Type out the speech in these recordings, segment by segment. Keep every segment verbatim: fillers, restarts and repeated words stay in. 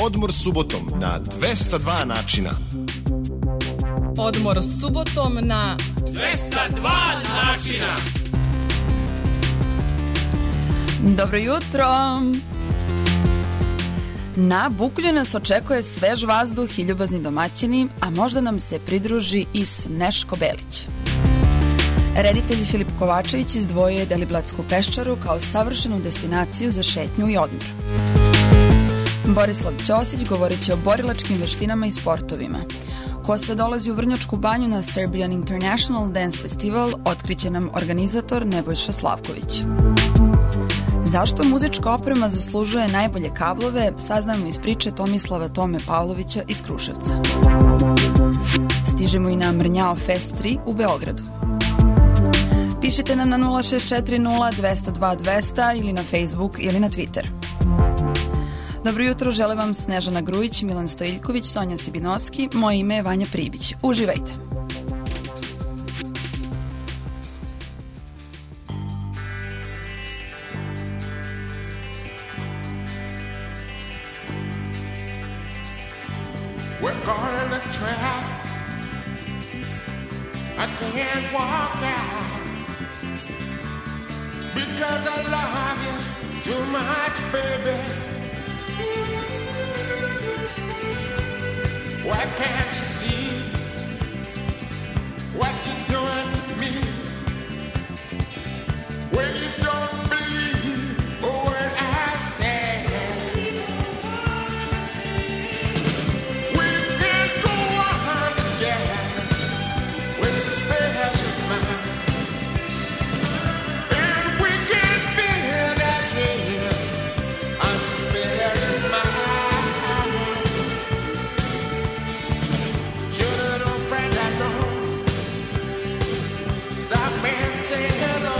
Odmor subotom na dvesta dva načina. Odmor subotom na dvesta dva načina. Dobro jutro. Na Bukulju nas očekuje svež vazduh i ljubazni domaćini, a možda nam se pridruži i Sneško Belić. Reditelj Filip Kovačević izdvojio je Deliblatsku peščaru kao savršenu destinaciju za šetnju i odmor. Borislav Ćosić govorit će o borilačkim veštinama i sportovima. Ko sve dolazi u Vrnjačku banju na Serbian International Dance Festival, otkriće nam organizator Nebojša Slavković. Zašto muzička oprema zaslužuje najbolje kablove, saznamo iz priče Tomislava Tome Pavlovića iz Kruševca. Stižemo i na Mrnjao Fest tri u Beogradu. Pišite nam na nula šest četiri nula dvesta dva dvesta ili na Facebook ili na Twitter. Dobro jutro, žele vam Snežana Grujić, Milan Stojiljković, Sonja Sibinoski, moje ime je Vanja Pribić. Uživajte! We're caught in a trap. I can't walk out because I love you too much, baby. Why can't you see what you're doing to me? When you don't believe a word I say. We can't go on together with suspicious minds, and we can't build our dreams on suspicious minds. Say hello.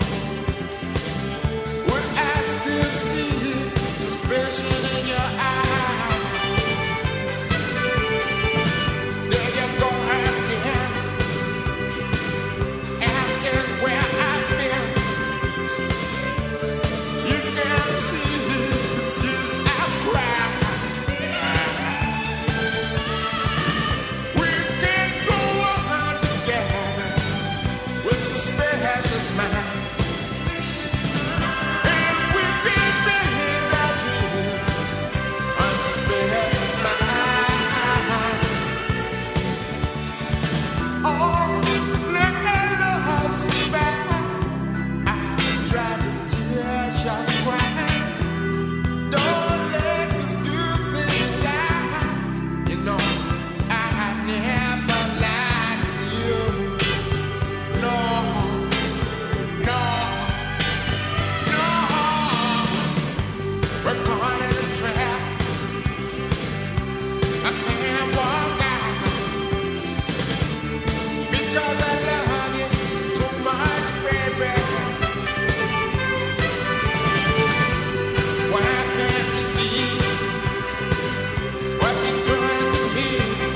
Would I still see suspicion in your eyes? There you go again, asking where I've been. You can see the tears I've cried. We can't go on together with suspicious mind, and we can build our dreams on suspicious mind. Oh, let love see back. I try to tears your crying. Don't let this good thing die. You know I never lied to you. No. No, no, we're caught in a trap. I can't walk out because I love you too much, baby. Why can't you see what you're doing to me?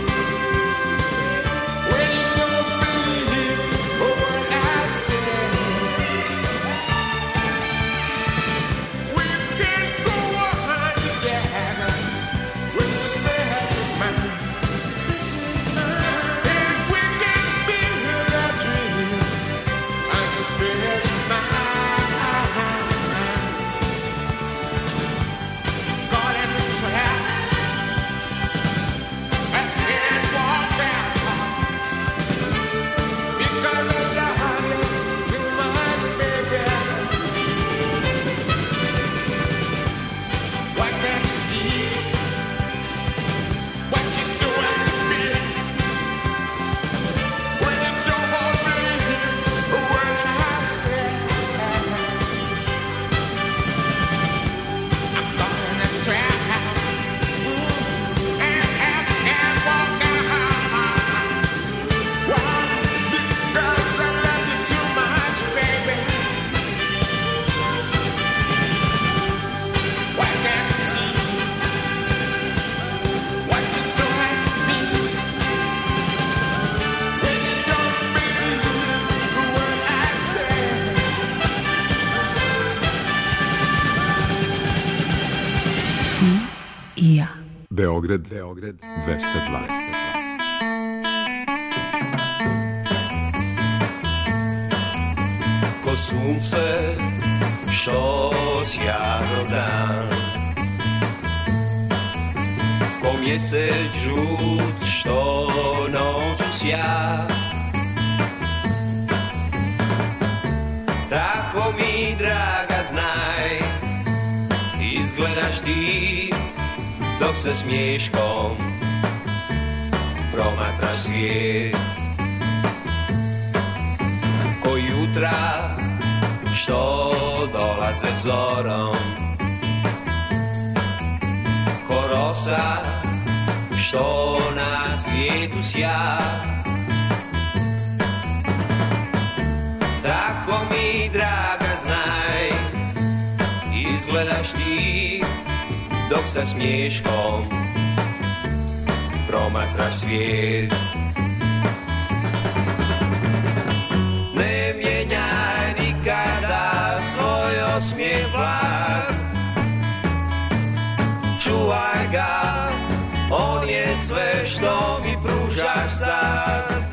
When you don't believe a word I say. i ja. Beograd, Beograd, dvesta dva. Ko sunce što sjajno dan, ko mjesec žut što noću sja, tako mi draga znaj, izgledaš ti dok se smiješkom promatraš svijet. Ko jutra što dolaze zorom, ko rosa što na svijetu sja, tako mi draga znaj, izgledaš ti dok sa smiješkom promatraš svijet. Ne mijenjaj nikada svoj osmijeh blag, čuvaj ga, on je sve što mi pružaš sad.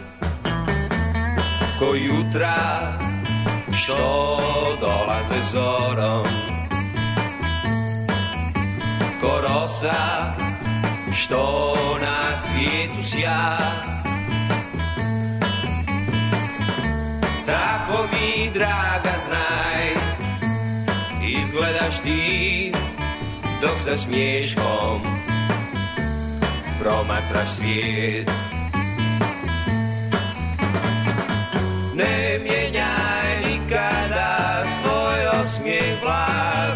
Ko jutra što dolaze zorom, ko rosa što na cvijetu sja, tako mi draga znaj, izgledaš ti dok sa smiješkom promatraš svijet. Ne mijenjaj nikada svoj osmijeh blag,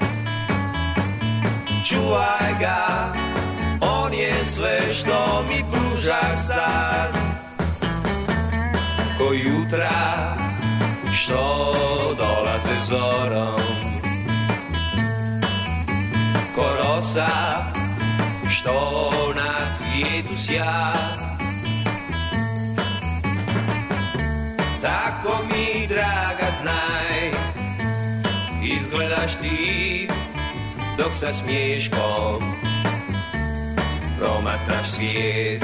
čuvaj ga, on je sve što mi pružaš sad. Ko jutra što dolaze zorom, ko rosa što na cvijetu sja, tako mi draga znaj, izgledaš ti dok sa smiješkom promatraš svijet.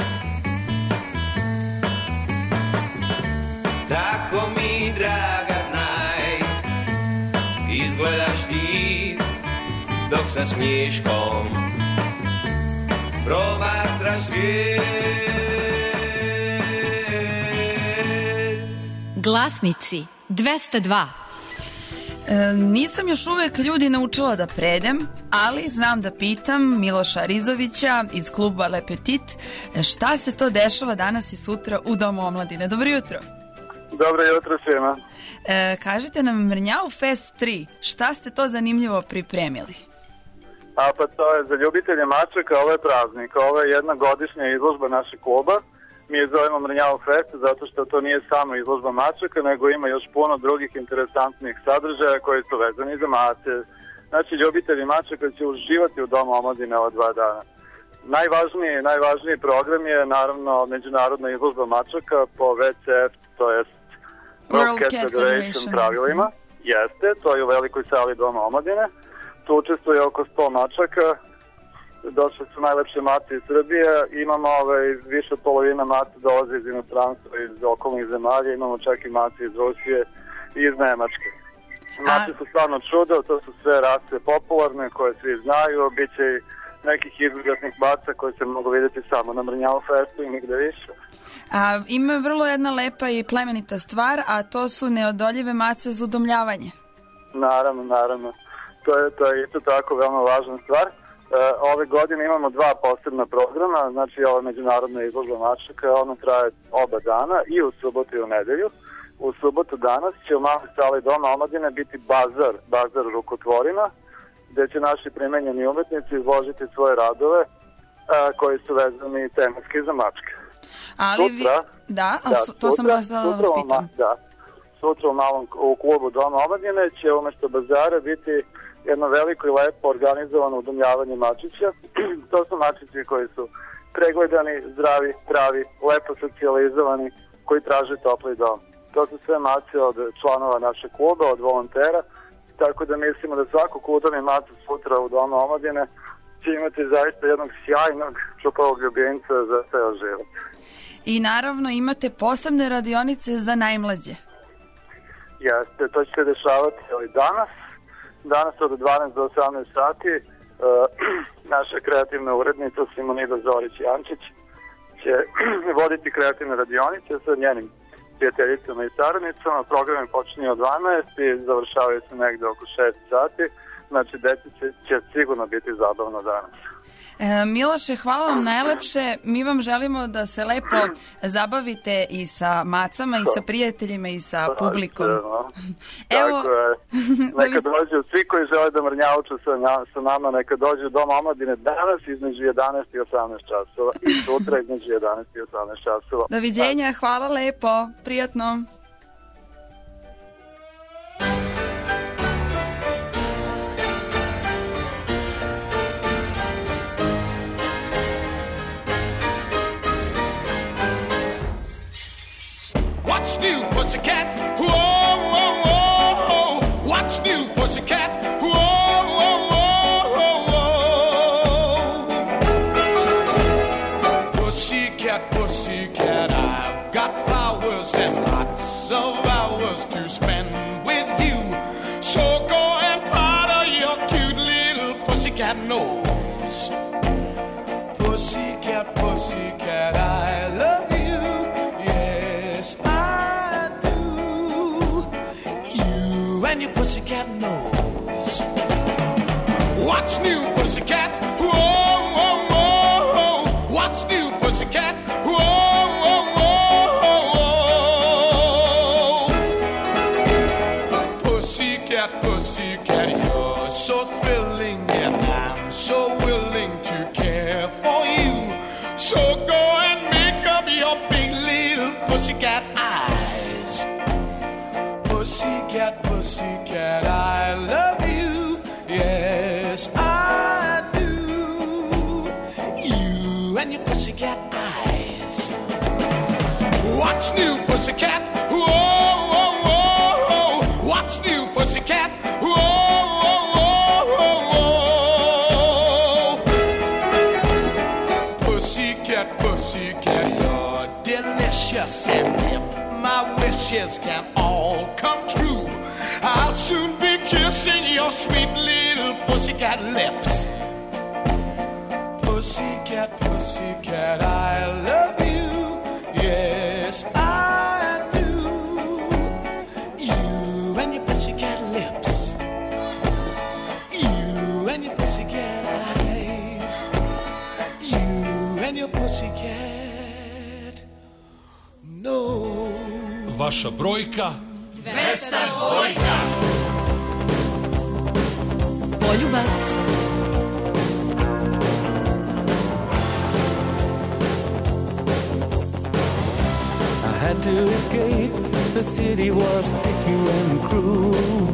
Tako mi draga znaj, izgledaš ti dok sa smiješkom promatraš svijet. Glasnici dvesta dva. E, nisam još uvek ljudi naučila da predem, ali znam da pitam Miloša Rizovića iz kluba Le Petit šta se to dešava danas i sutra u Domu omladine. Dobro jutro. Dobro jutro svima. E, kažete nam Mrnjau Fest tri, šta ste to zanimljivo pripremili? A pa to je za ljubitelje mačaka, ovo je praznik, ovo je jedna godišnja izložba našeg kluba. Mi je zovemo Mrnjau Fest zato što to nije samo izložba mačaka, nego ima još puno drugih interesantnih sadržaja koji su vezani za mace. Znači, ljubitelji mačaka će uživati u Domu omladine ova dva dana. Najvažniji, najvažniji program je naravno međunarodna izložba mačaka po V C F, to jest World Cat Federation pravilima. Jeste, to je u velikoj sali Doma omladine. Tu učestvuje oko sto mačaka. Došle su najlepše mace iz Srbije. Imamo ovaj, više od polovina mace dolaze iz inostranstva, iz okolnih zemalja. Imamo čak i mace iz Rusije i iz Nemačke. Mace su stvarno čudo, to su sve rase popularne koje svi znaju. Biće i nekih izglednih maca koje se mogu vidjeti samo na Mrnjau Festu i nigde više. A, ima vrlo jedna lepa i plemenita stvar, a to su neodoljive mace za udomljavanje. Naravno, naravno. To je, to je isto tako veoma važna stvar. E, ove godine imamo dva posebna programa, znači ova međunarodna izložba mačaka, ona traje oba dana, i u subotu i u nedelju. U subotu danas će u maloj sali Doma omladine biti bazar, bazar rukotvorina, gde će naši primenjeni umetnici izložiti svoje radove a, koji su vezani tematski za mačke. Ali sutra, vi, da, a da su, to sutra, sam baš da vas pitam. Da, sutra u malom u klubu Doma omladine će umjesto bazara biti jedno veliko i lepo organizovano udomljavanje mačića. To su mačići koji su pregledani, zdravi, pravi, lepo socijalizovani, koji traže topli dom. To su sve mace od članova našeg kluba, od volontera, tako da mislimo da svako ko udomi macu sutra u Domu omladine će imati zaista jednog sjajnog čupovog ljubimca za ceo život. I naravno imate posebne radionice za najmlađe. Jeste, to će se dešavati ovaj danas. Danas od dvanaest do osamnaest sati uh, naša kreativna urednica Simonida Zorić-Jančić će voditi kreativne radionice sa njenim prijateljicama i saradnicama. Program počinje od dvanaest i završavaju se negde oko šest sati. Znači, deci će, će sigurno biti zabavno danas. E, Miloše, hvala vam najlepše. Mi vam želimo da se lepo zabavite i sa macama, i sa prijateljima, i sa publikom. Evo, tako je. Neka dođu svi koji žele da mrnjauču sa, sa nama, neka dođu u Dom omladine danas između jedanaest i osamnaest časova i sutra između jedanaest i osamnaest časova. Doviđenja, hvala lepo, prijatno. What's new, pussycat? Whoa, whoa, whoa. What's new, pussycat? Whoa, whoa, whoa, whoa. Pussycat, pussycat, I've got flowers and lots of hours to spend with you. So go and powder your cute little pussycat nose. Pussycat, pussycat, I love you. And your pussycat knows. What's new, pussycat? Whoa, whoa, whoa. What's new, pussycat? Whoa, whoa, whoa. Pussycat, pussycat, you're so thrilling, and I'm so willing to care for you. So go and make up your big little pussycat eyes. Pussycat, pussycat, I love you, yes I do. You and your pussycat eyes. What's new, pussycat? Whoa, whoa, whoa. What's new, pussycat? Whoa, whoa, whoa, whoa. Pussycat, pussycat, you're delicious, and if my wishes can all come true, I'll soon be kissing your sweet little pussycat lips. Pussycat, pussycat, I love you, yes I do. You and your pussycat lips, you and your pussycat eyes, you and your pussycat nose. Vaša brojka dvesta dva. Poljubac. I had to escape, the city was sticky and cruel.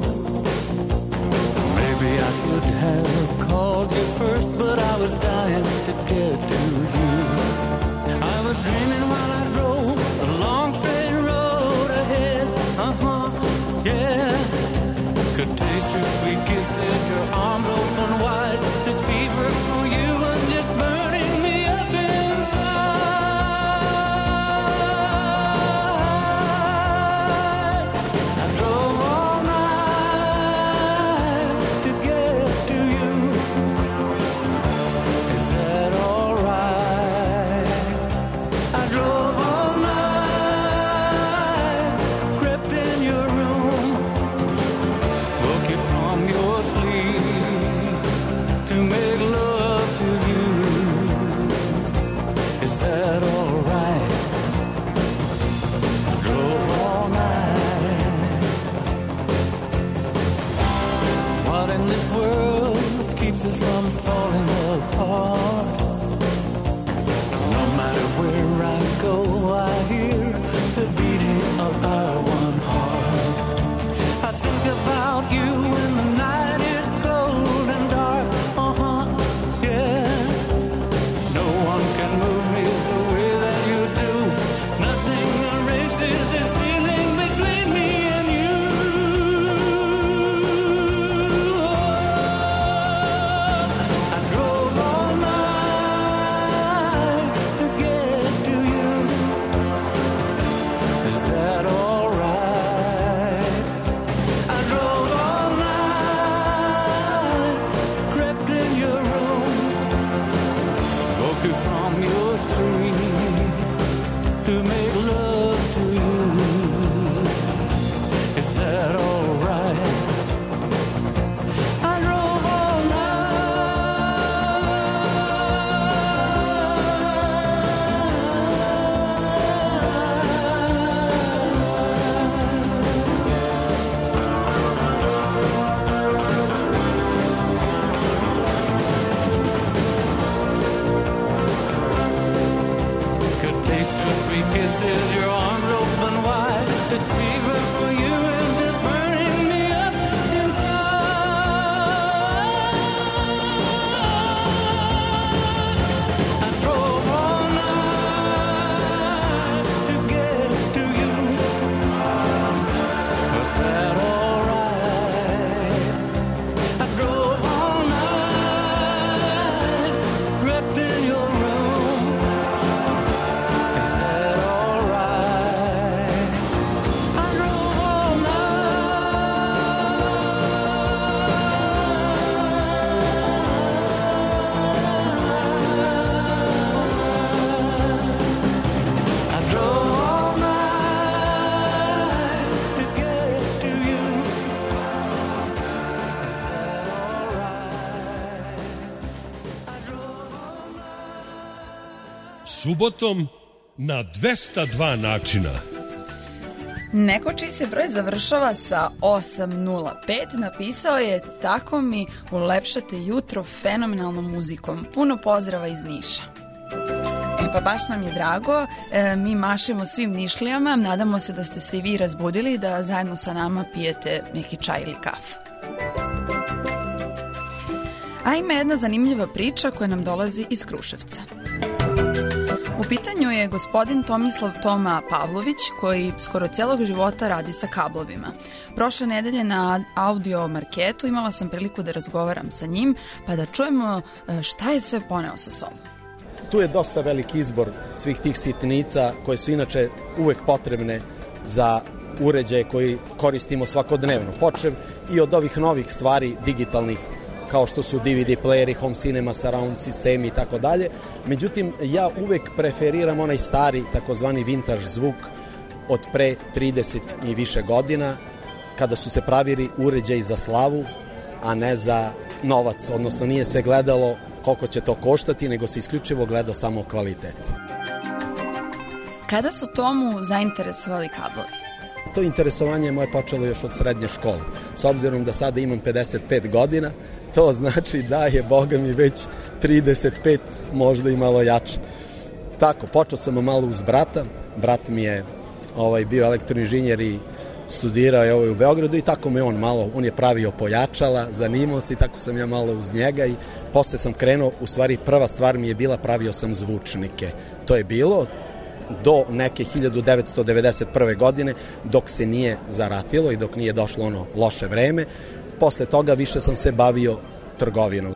Maybe I should have called you first, but I was dying to get to you. I was dreaming while I drove a long straight road ahead. Uh-huh, yeah. Could taste your sweet kisses, your arms open wide. This fever for you was just burning me up inside. I drove all night to get to you. Is that all right? This is your arms open wide. This fever for you is just burning me up inside. I drove all night to get to you. Was that alright? I drove all night, wrapped in your room. Is that alright? I drove all night. I drove all night to get to you. Is that alright? I drove all night. Subotom na dvesta dva načina. Neko čiji se broj završava sa osam nula pet napisao je: tako mi ulepšate jutro fenomenalnom muzikom. Puno pozdrava iz Niša. E pa baš nam je drago, e, mi mašemo svim Nišlijama, nadamo se da ste se i vi razbudili, da zajedno sa nama pijete neki čaj ili kafu. A ima jedna zanimljiva priča koja nam dolazi iz Kruševca. U pitanju je gospodin Tomislav Toma Pavlović, koji skoro celog života radi sa kablovima. Prošle nedelje na audio marketu imala sam priliku da razgovaram sa njim, pa da čujemo e, šta je sve poneo sa sobom. Tu je dosta veliki izbor svih tih sitnica koje su inače uvek potrebne za uređaje koji koristimo svakodnevno. Počev i od ovih novih stvari digitalnih kao što su D V D playeri, home cinema, surround sistemi i tako dalje. Međutim, ja uvek preferiram onaj stari takozvani vintage zvuk od pre trideset i više godina, kada su se pravili uređaji za slavu, a ne za novac, odnosno nije se gledalo koliko će to koštati, nego se isključivo gleda samo kvalitet. Kada su Tomu zainteresovali kablovi? To interesovanje moje počelo još od srednje škole. S obzirom da sada imam pedeset pet godina, to znači da je, boga mi, već trideset pet, možda i malo jače. Tako, počeo sam malo uz brata. Brat mi je ovaj, bio elektroinženjer i studirao je ovaj u Beogradu i tako me on malo, on je pravio pojačala, zanimao se i tako sam ja malo uz njega i posle sam krenuo, u stvari prva stvar mi je bila, pravio sam zvučnike. To je bilo do neke hiljadu devetsto devedeset prve godine, dok se nije zaratilo i dok nije došlo ono loše vreme. Posle toga više sam se bavio trgovinom.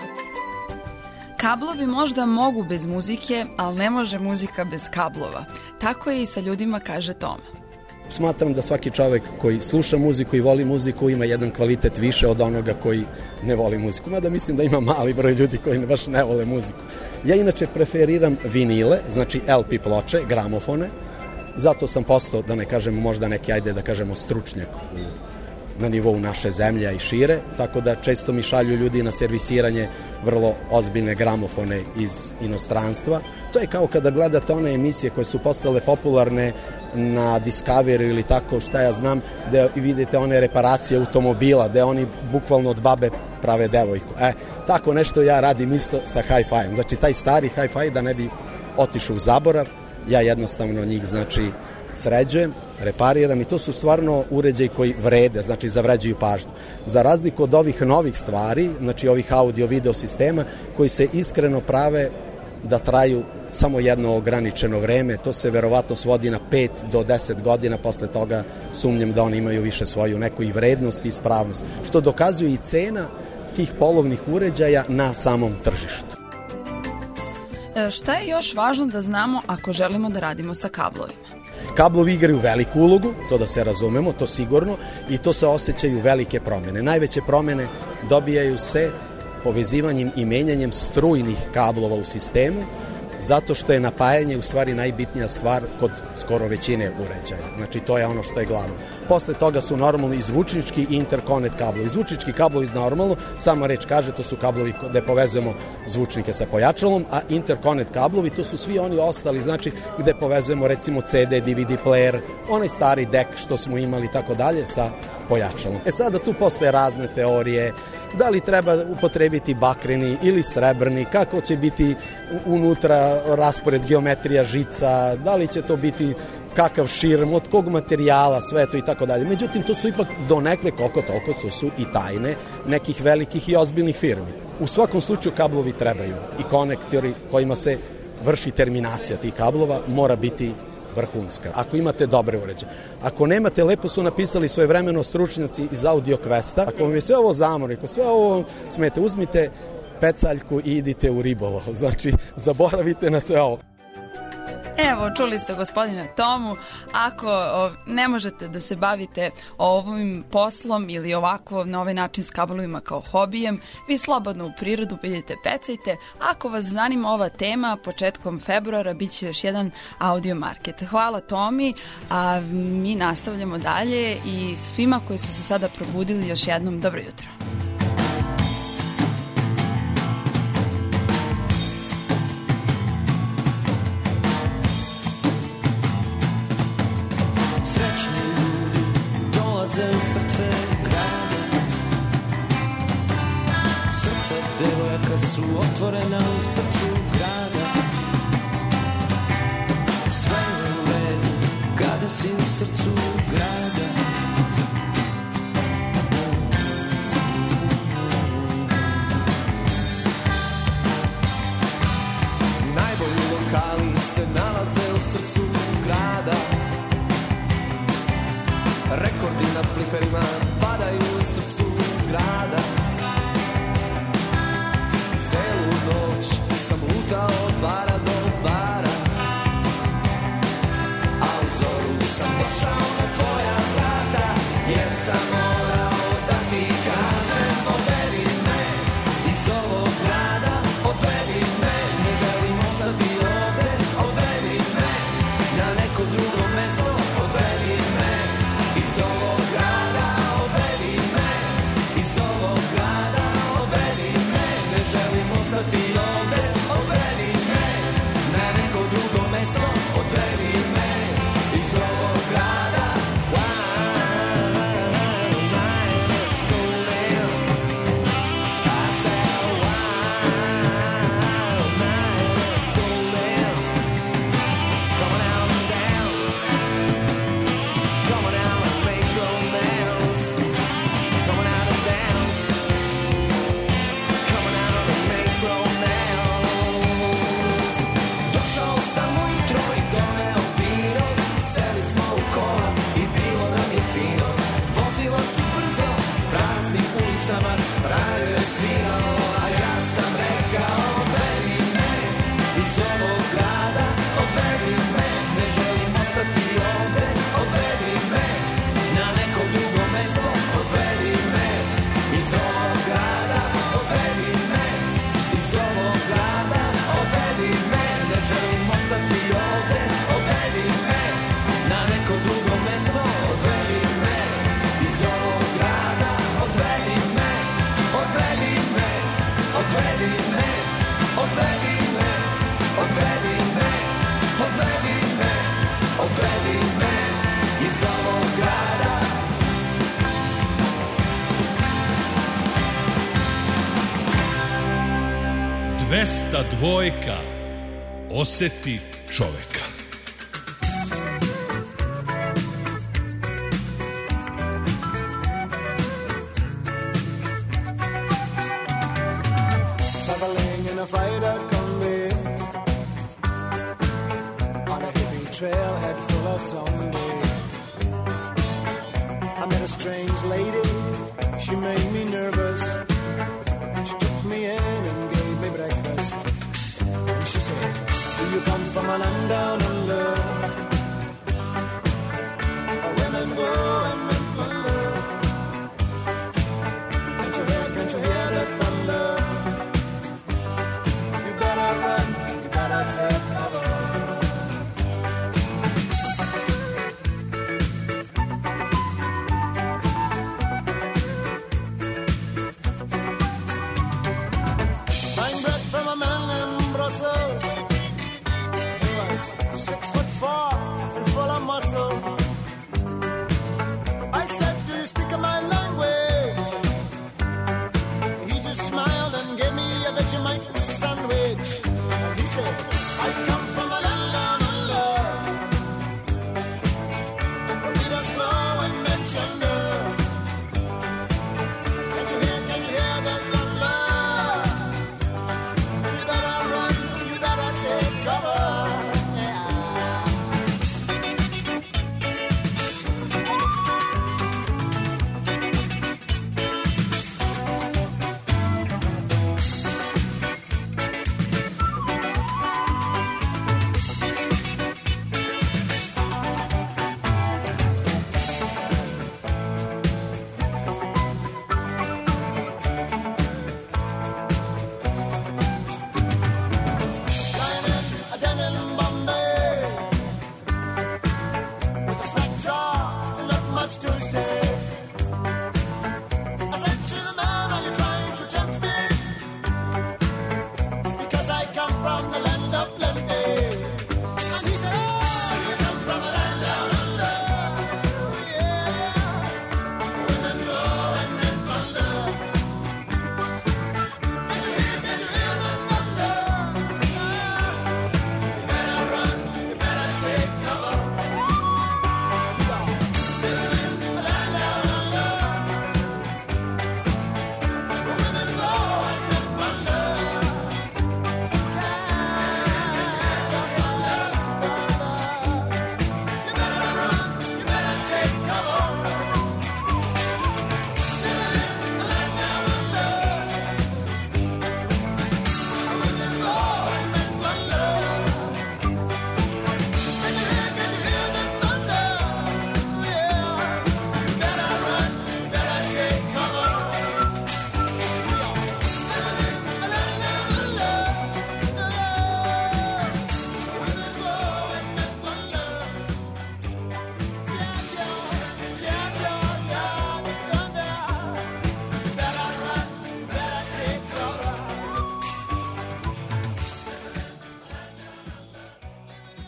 Kablovi možda mogu bez muzike, ali ne može muzika bez kablova. Tako je i sa ljudima, kaže Toma. Smatram da svaki čovek koji sluša muziku i voli muziku ima jedan kvalitet više od onoga koji ne voli muziku. Mada mislim da ima mali broj ljudi koji baš ne vole muziku. Ja inače preferiram vinile, znači L P ploče, gramofone. Zato sam postao, da ne kažem možda neki, ajde da kažemo, stručnjak u, na nivou naše zemlje i šire. Tako da često mi šalju ljudi na servisiranje vrlo ozbiljne gramofone iz inostranstva. To je kao kada gledate one emisije koje su postale popularne na Discovery ili tako, šta ja znam, gde vidite one reparacije automobila, gde oni bukvalno od babe prave devojku. E, tako nešto ja radim isto sa hi-fi-em. Znači, taj stari hi-fi, da ne bi otišao u zaborav, ja jednostavno njih, znači, sređujem, repariram i to su stvarno uređaji koji vrede, znači zavređuju pažnju. Za razliku od ovih novih stvari, znači ovih audio-video sistema, koji se iskreno prave da traju samo jedno ograničeno vreme, to se verovatno svodi na pet do deset godina, posle toga sumnjam da oni imaju više svoju neku i vrednost i ispravnost, što dokazuje i cena tih polovnih uređaja na samom tržištu. E, šta je još važno da znamo ako želimo da radimo sa kablovima? Kablovi igraju veliku ulogu, to da se razumemo, to sigurno, i to se osjećaju velike promene. Najveće promene dobijaju se povezivanjem i menjanjem strujnih kablova u sistemu, zato što je napajanje u stvari najbitnija stvar kod skoro većine uređaja. Znači, to je ono što je glavno. Posle toga su normalno i zvučnički i interconnect kablovi. Zvučnički kablovi normalno, sama reč kaže, to su kablovi gde povezujemo zvučnike sa pojačalom, a interconnect kablovi to su svi oni ostali, znači gde povezujemo recimo C D, D V D player, onaj stari dek što smo imali i tako dalje sa pojačalom. E sada tu postoje razne teorije, da li treba upotrebiti bakreni ili srebrni, kako će biti unutra raspored geometrija žica, da li će to biti kakav širm, od kog materijala, sve to i tako dalje. Međutim, to su ipak donekle koliko toliko, to su i tajne nekih velikih i ozbiljnih firmi. U svakom slučaju kablovi trebaju i konektori kojima se vrši terminacija tih kablova mora biti vrhunska. Ako imate dobre uređaje. Ako nemate, lepo su napisali svojevremeno stručnjaci iz Audio Questa. Ako vam je sve ovo zamor, ako sve ovo smete, uzmite pecaljku i idite u ribolov. Znači, zaboravite na sve ovo. Evo, čuli ste gospodina Tomu, ako o, ne možete da se bavite ovim poslom ili ovako na ovaj način s kablovima kao hobijem, vi slobodno u prirodu idete, pecajte. Ako vas zanima ova tema, početkom februara bit će još jedan audio market. Hvala Tomi, a mi nastavljamo dalje i svima koji su se sada probudili još jednom dobro jutro. Srce grada, srca devojaka su otvorena u srcu grada. Sve je u redu kada si u srcu grada. Najbolji lokali se nalaze u srcu grada. Rekordi na fliperima padaju u srcu grada. Celu noć sam lutao od bara do bara, a u zoru sam došao na tvoja vrata, jer sam morao da ti kažem odvedi me iz ovog grada, odvedi me, ne želim ostati ovde, odvedi me na neko drugo mesto, odvedi me iz ovog grada, odvedi me, iz ovog grada, odvedi me, ne želim ostati ovde, odvedi me, na neko drugo mesto, odvedi me, iz ovog grada. Let's go live, I said wild night, let's go live, come on out and dance, come on out and make romance, come on out and dance, come on out and make romance. Došao sam ujutro i doneo vino, seli smo u kola i bilo nam je fino. Vozila su brzo, praznim ulicama, radio je svirao, a ja sam rekao odvedi me iz ovog grada, odvedi me, ne želim ostati ovde, odvedi me na neko drugo mesto, odvedi me iz ovog grada, odvedi me iz ovog grada, odvedi me, ne želim ostati ovde, odvedi me na neko drugo mesto, odvedi me iz ovog grada, odvedi me, odvedi me, odvedi me, odvedi me, odvedi me, odvedi me, odvedi me iz ovog grada. dvesta dvojka. Oseti čoveka. Traveling in a freighter combi on a hippie trailhead full of zombies. I met a strange lady, she made me nervous. She took me in and gave me breakfast. And she said, do you come from a land down under? Where women go and men plunder. Can't you hear, can't you hear the thunder? You better run, you better take cover.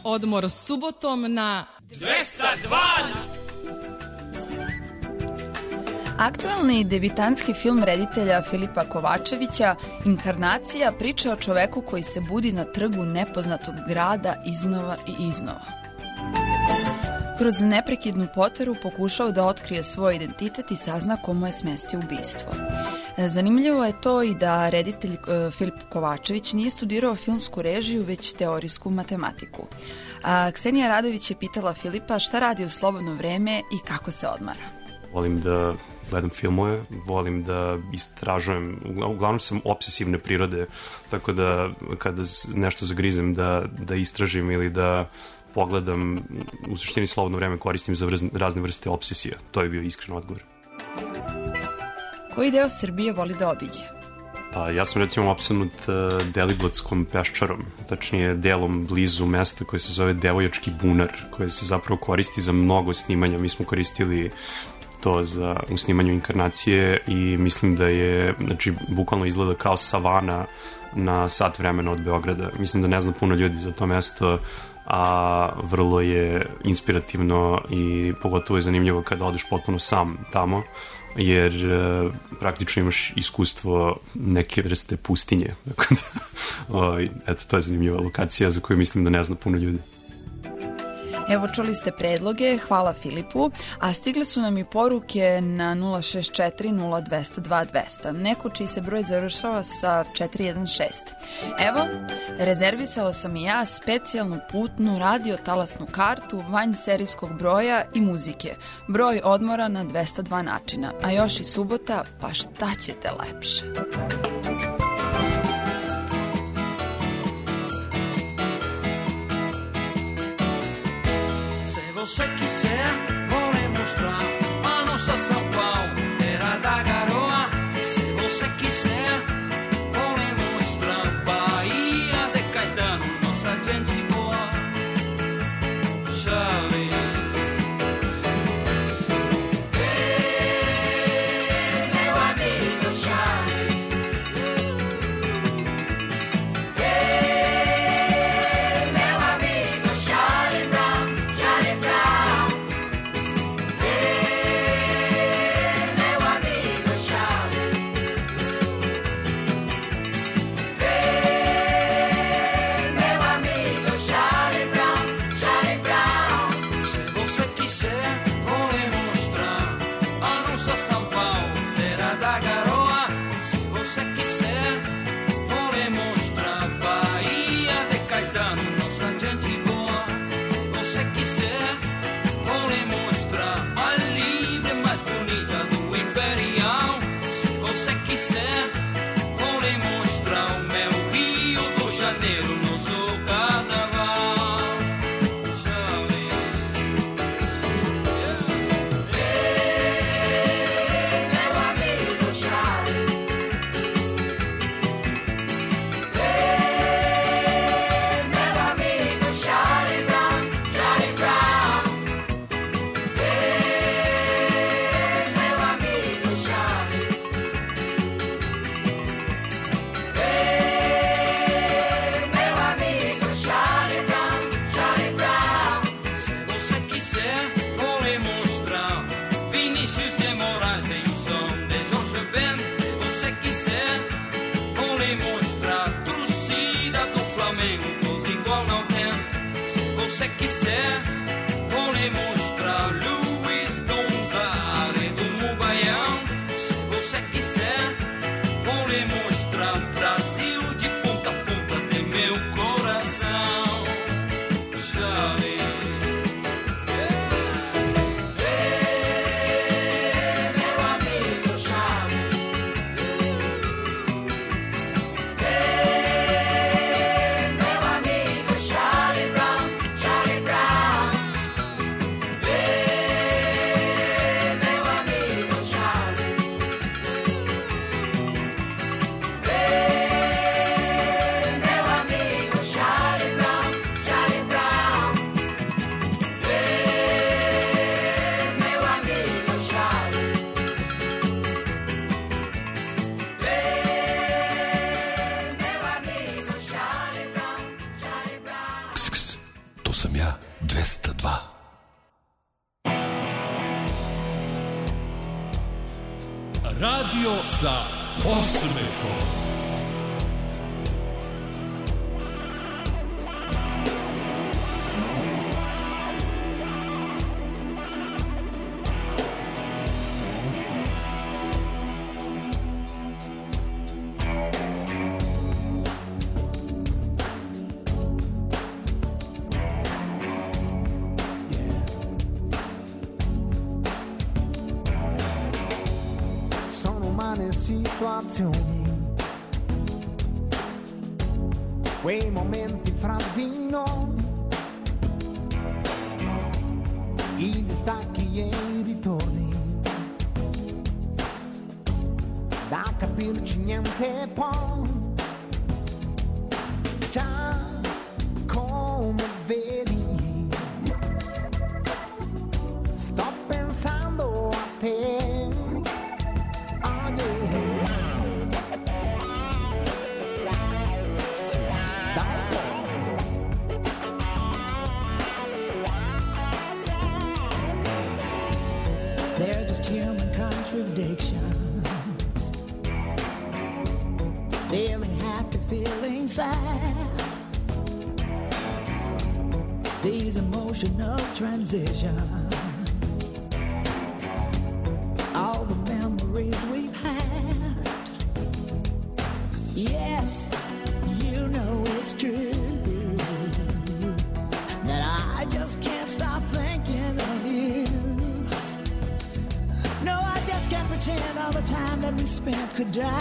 Odmor subotom na dvesta dva. Aktuelni debitanski film reditelja Filipa Kovačevića Inkarnacija priča o čoveku koji se budi na trgu nepoznatog grada iznova i iznova. Kroz neprekidnu poteru pokušao da otkrije svoj identitet i sazna komu je smestio ubistvo. Zanimljivo je to i da reditelj Filip Kovačević nije studirao filmsku režiju, već teorijsku matematiku. A Ksenija Radović je pitala Filipa šta radi u slobodno vreme i kako se odmara. Volim da gledam filmove, volim da istražujem, uglavnom sam obsesivne prirode, tako da kada nešto zagrizem da, da istražim ili da pogledam, u suštini slobodno vreme koristim za razne vrste obsesija. To je bio iskren odgovor. Koji deo Srbije voli da obiđe? Pa ja sam recimo opsednut uh, Deliblatskom peščarom, tačnije delom blizu mesta koje se zove Devojački bunar, koje se zapravo koristi za mnogo snimanja. Mi smo koristili to za, u snimanju Inkarnacije i mislim da je, znači, bukvalno izgleda kao savana na sat vremena od Beograda. Mislim da ne zna puno ljudi za to mesto, a vrlo je inspirativno i pogotovo je zanimljivo kada odeš potpuno sam tamo, jer e, praktično imaš iskustvo neke vrste pustinje. Dakle, o, eto, to je zanimljiva lokacija za koju mislim da ne zna puno ljudi. Evo, čuli ste predloge, hvala Filipu, a stigle su nam i poruke na nula šest četiri nula dvesta dva dvesta, neko čiji se broj završava sa četiri jedan šest. Evo, rezervisao sam i ja specijalnu putnu radio talasnu kartu vanj serijskog broja i muzike. Broj odmora na dvesta dva načina, a još i subota, pa šta ćete lepše? Você quiser, vou lhe mostrar a nossa São Paulo, terra da garoa. Se você quiser, vou lhe mostrar Bahia de Caetano, nossa gente boa. Chale. Ei, meu amigo Chale. Ei, meu amigo Charlie Brown, Charlie Brown. você quiser, vou lhe mostrar Luiz Gonzaga do Mubaião. Se você quiser, vou lhe mostrar Brasil de ponta a ponta de meu coração. Chale. sam ja dvesta dva. Radio sa osmehom. Situazioni, quei momenti fra di noi, i distacchi e i ritorni, da capirci niente poi, già come vedi, sto pensando a te. They're just human contradictions. Feeling happy, feeling sad. These emotional transitions. All the memories we've had. Yes, you know it's true that I just can't stop thinking of you. No, I just can't pretend all the time that we spent could die.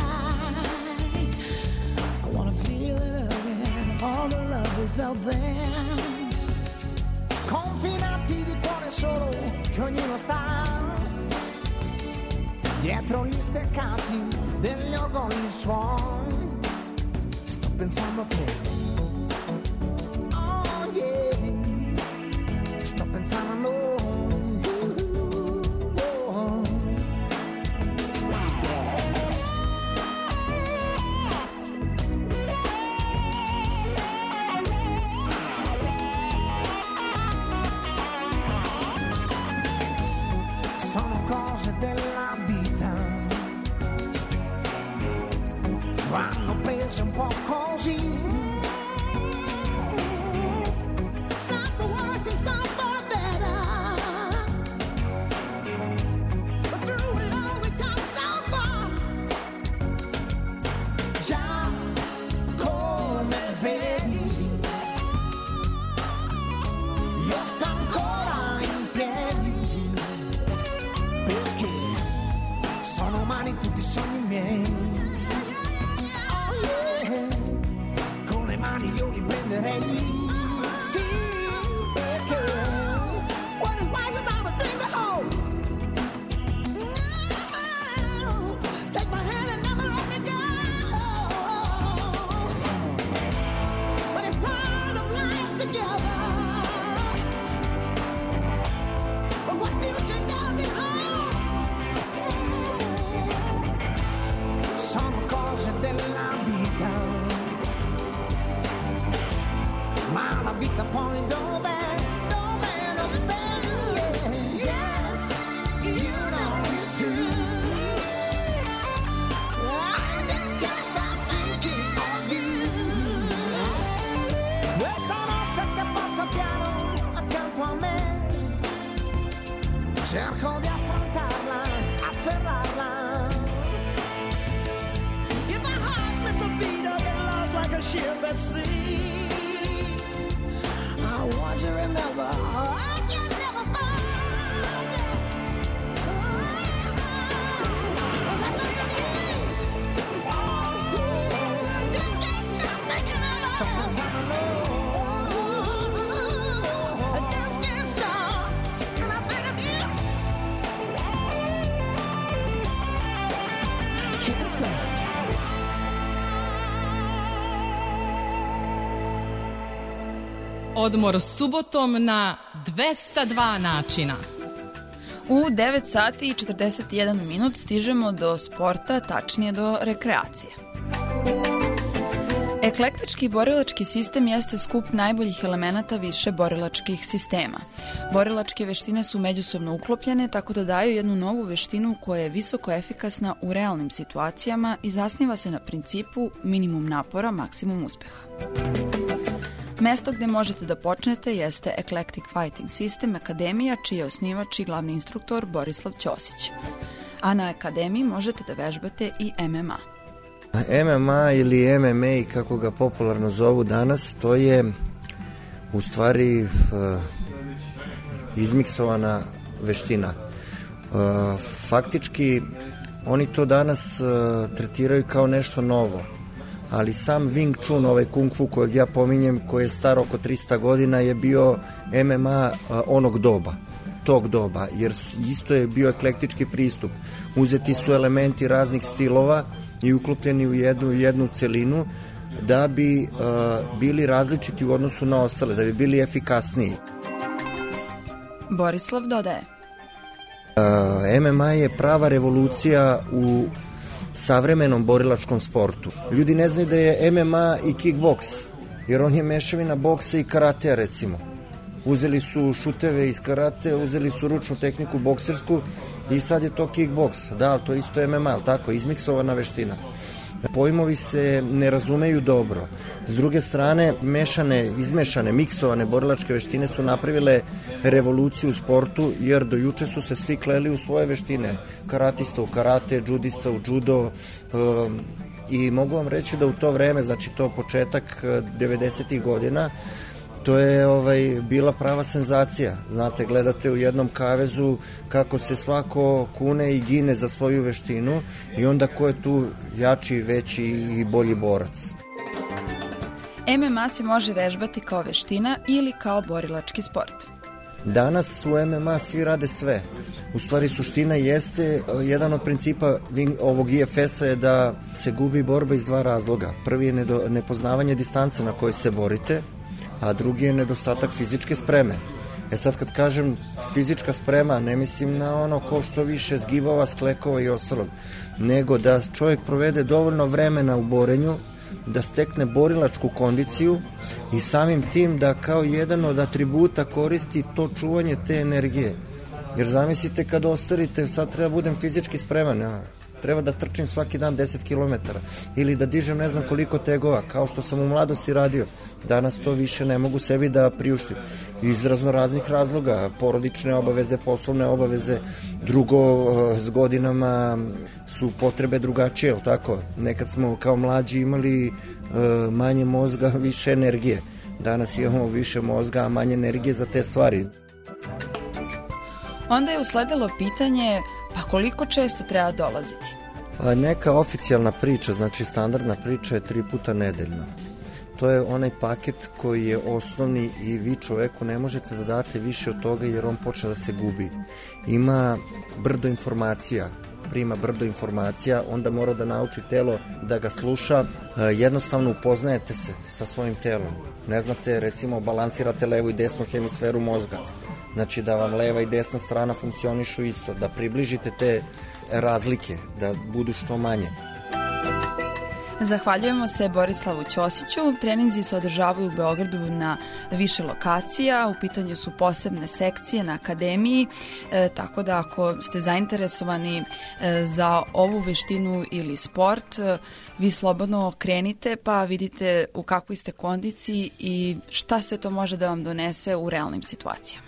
I wanna feel it again, all the love we felt then. Confinati di cuore solo, che ognuno sta dietro gli steccati degli orgogli suoi. Sto pensando a te. Oh yeah. Sto pensando a noi. Cose della vita vanno prese un po' così. Some for worse and some for better, but through it all we come so far. Già come vedi, io sto ancora in piedi, perché sono umani tutti i sogni miei. Oh yeah. Con le mani io li prenderei. Sì, perché What is life without a thing to hold? Take my hand and never let me go. But it's part of life together. But what future does it hold? sono cose della vita, ma la vita poi dov'è? Dov'è? Dov'è? Yes, you know it's true. I just can't stop thinking of you. Questa notte che passa piano accanto a me, cerco di affrontarla, afferrarla. If my heart missed a beat, I get lost like a ship at sea. I want you to remember, I can never forget. Was I thinking of you? Oh, yeah. I just can't stop thinking of Sto pensando a I just can't stop, and I think of you. Can't stop. Odmor subotom na dvesta dva načina. U devet sati i četrdeset jedan minut stižemo do sporta, tačnije do rekreacije. Eklektički borilački sistem jeste skup najboljih elemenata više borilačkih sistema. Borilačke veštine su međusobno uklopljene, tako da daju jednu novu veštinu koja je visoko efikasna u realnim situacijama i zasniva se na principu minimum napora, maksimum uspeha. Mesto gde možete da počnete jeste Eclectic Fighting System Akademija, čiji je osnivač i glavni instruktor Borislav Ćosić. A na akademiji možete da vežbate i M M A. M M A ili M M A, kako ga popularno zovu danas, to je u stvari uh, izmiksovana veština. Uh, faktički, oni to danas uh, tretiraju kao nešto novo, ali sam Wing Chun, ovaj kung fu kojeg ja pominjem, koji je star oko trista godina, je bio M M A uh, onog doba, tog doba, jer isto je bio eklektički pristup. Uzeti su elementi raznih stilova i uklopljeni u jednu, jednu celinu da bi uh, bili različiti u odnosu na ostale, da bi bili efikasniji. Borislav dodaje. Uh, M M A je prava revolucija u savremenom borilačkom sportu. Ljudi ne znaju da je M M A i kickboks, jer on je mešavina boksa i karatea, recimo. Uzeli su šuteve iz karate, uzeli su ručnu tehniku boksersku i sad je to kickboks. Da, ali to isto M M A, tako, izmiksovana veština. Pojmovi se ne razumeju dobro. S druge strane, mešane, izmešane, miksovane borilačke veštine su napravile revoluciju u sportu, jer do juče su se svi kleli u svoje veštine. Karatista u karate, džudista u džudo, um, i mogu vam reći da u to vreme, znači to početak devedesetih godina, to je ovaj bila prava senzacija. Znate, gledate u jednom kavezu kako se svako kune i gine za svoju veštinu i onda ko je tu jači, veći i bolji borac. M M A se može vežbati kao veština ili kao borilački sport. Danas u M M A svi rade sve. U stvari suština jeste, jedan od principa ovog I F S-a je da se gubi borba iz dva razloga. Prvi je nepoznavanje distance na kojoj se borite, a drugi je nedostatak fizičke spreme. E sad kad kažem fizička sprema, ne mislim na ono ko što više zgibova, sklekova i ostalog, nego da čovjek provede dovoljno vremena u borenju, da stekne borilačku kondiciju i samim tim da kao jedan od atributa koristi to čuvanje te energije. Jer zamislite kad ostarite, sad treba budem fizički spreman, ja. Treba da trčim svaki dan deset kilometara ili da dižem ne znam koliko tegova, kao što sam u mladosti radio. Danas to više ne mogu sebi da priuštim. Iz razno raznih razloga, porodične obaveze, poslovne obaveze, drugo, s godinama su potrebe drugačije, jel tako? Nekad smo kao mlađi imali manje mozga, više energije. Danas imamo više mozga, a manje energije za te stvari. Onda je usledilo pitanje, pa koliko često treba dolaziti? Neka oficijalna priča, znači standardna priča je tri puta nedeljno. To je onaj paket koji je osnovni i vi čoveku ne možete da date više od toga jer on počne da se gubi. Ima brdo informacija, prima brdo informacija, onda mora da nauči telo da ga sluša. Jednostavno upoznajete se sa svojim telom. Ne znate, recimo, balansirate levu i desnu hemisferu mozga. Znači da vam leva i desna strana funkcionišu isto, da približite te razlike, da budu što manje. Zahvaljujemo se Borislavu Ćosiću. Treninzi se održavaju u Beogradu na više lokacija. U pitanju su posebne sekcije na akademiji, e, tako da ako ste zainteresovani e, za ovu veštinu ili sport, e, vi slobodno krenite pa vidite u kakvoj ste kondiciji i šta sve to može da vam donese u realnim situacijama.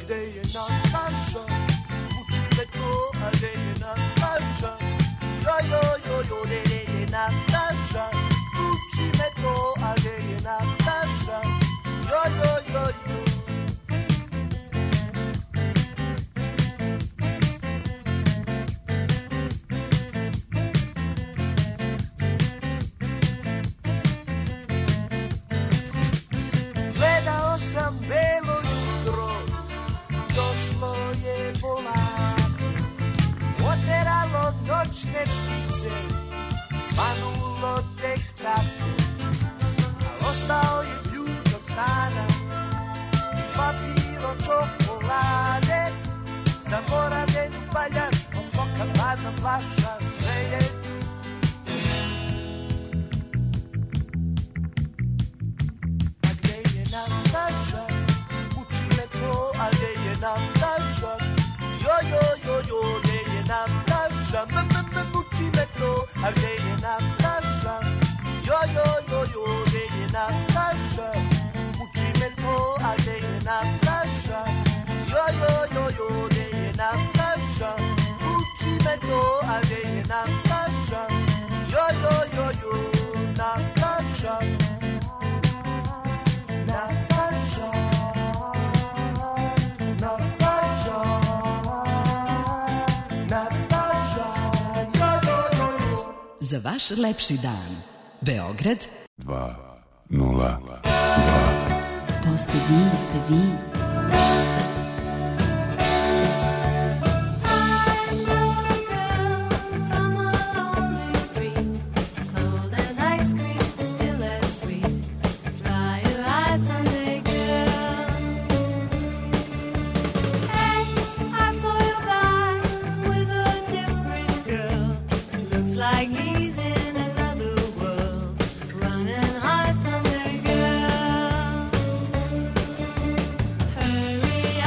gde je Nataša, uči me to, a gde je Nataša, jo, jo, jo, jo, gde je Nataša, uči me to, a gde je Nataša, jo, jo, jo, jo. Gledao sam belo jutro, došlo je polako, oteralo noćne ptice, svanulo tek tako, al ostao je ključ od stana i papir od čokolade, zaboravljen upaljač od soka, prazna flaša, sve je tu. A gde je Nataša, uči me to, a gde je Nataša, jo, jo, jo, jo, gde je Nataša, m, m, m, uči me to, a gde je Nataša, jo, jo, jo, jo, gde je Nataša, uči me to, a gde je Nataša, jo, jo, jo, jo, gde je Nataša, uči me to, a gde je Nataša, jo, jo, jo, jo, Nataša, Nataša, Nataša, Nataša, jo, jo, jo, jo. Za vaš lepši dan, Beograd dva nula dva. To ste vi, to ste vi. Like he's in another world, running hard Sunday girl. Hurry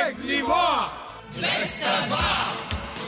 višeg nivoa. dvesta dva.